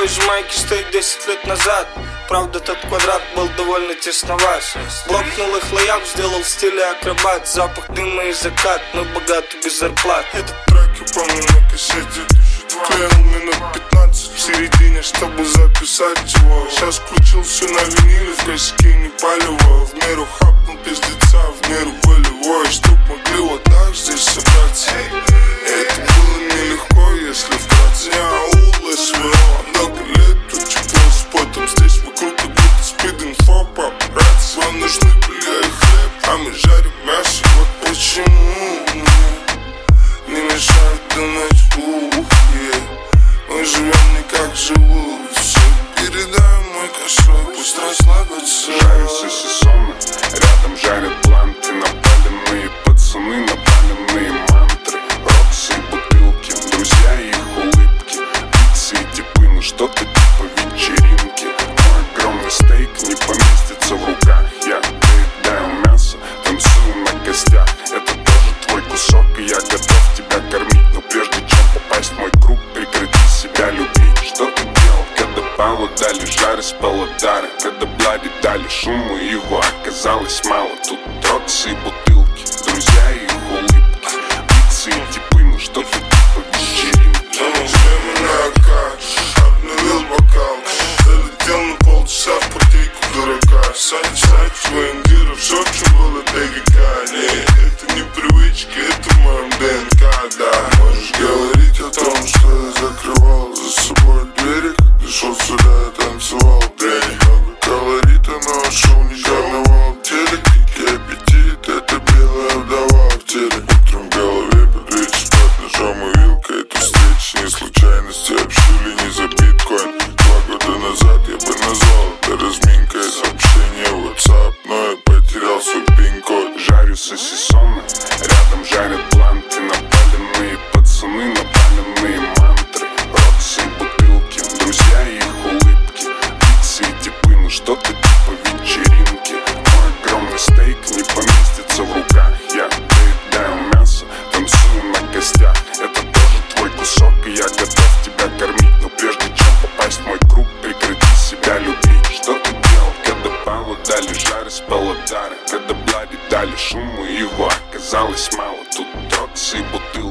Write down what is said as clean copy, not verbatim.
такой же майке, что и 10 лет назад. Правда, тот квадрат был довольно тесноват. Блокнул их лайап, сделал в стиле акробат. Запах дыма и закат, мы богаты без зарплат. Этот трек я помню на кассете. Клеил минут 15 в середине, чтобы записать его. Сейчас включил все на виниле, в косяке не палево. В меру хапнул пиздеца, в меру болевой. Чтоб могли вот так здесь собраться. Это было нелегко, если вкратце. Я аул СВО, много лет тут тепло с потом. Здесь вокруг как будто спид-инфо, папарацци. Вам нужны были хлеб, а мы жарим мясо. Вот почему мне не мешает думать, мы живем не как живут все. Передай мой кошелек, пусть расслабятся. Жарю сосисоны, рядом жарят бланты. Напаленные пацаны, напаленные мантры. Роксы и бутылки, друзья и их улыбки. Пиццы и типы, ну что-то типа вечеринки. Мой огромный стейк не поместится в руках. Я доедаю мясо, танцую на костях. Это тоже твой кусок, и я готов тебя кормить. Но прежде чем попасть в мой круг, прекрати себя любить. Что ты делал, когда Павлу дали жары с Павлодара? Когда Блади дали шуму, и его оказалось мало. Тут роксы и бутылки, друзья и их улыбки. Пиццы и типы, ну что ты типа вечеринки. Замыслим на АК, обновил бокал. Залетел на полчаса в партийку дурака. Сайт своим диром, все, что было ДГК. Не, это не привычка, это в моем ДНК, да. Можешь говорить о том, что я закрывал за собой двери. Когда шел сюда, я танцевал день. Много колорита, но шоу не карнавал в теле. Дикий аппетит, это белая вдова в теле. Утром в голове под вечер под ножом и вилкой. Это встреча не случайности, общили не за биткоин. 2 года назад я бы назвал это разминкой. Сообщение в WhatsApp, но я потерял свой пин-код. Жарю сосисоны, рядом жарят бланты. Напаленные пацаны, напаленные мантры. Роксы и бутылки, друзья и их улыбки. Пиццы и типы, ну что ты типа вечеринки. Мой огромный стейк не поместится в руках. Я доедаю мясо, танцую на костях. Это тоже твой кусок, и я готов тебя кормить. Но прежде чем попасть в мой круг, прекрати себя любить. Что ты делал, когда Павлу дали жары с Павлодара? Когда Блади дали шуму, и его оказалось мало. Тут роксы и бутылки.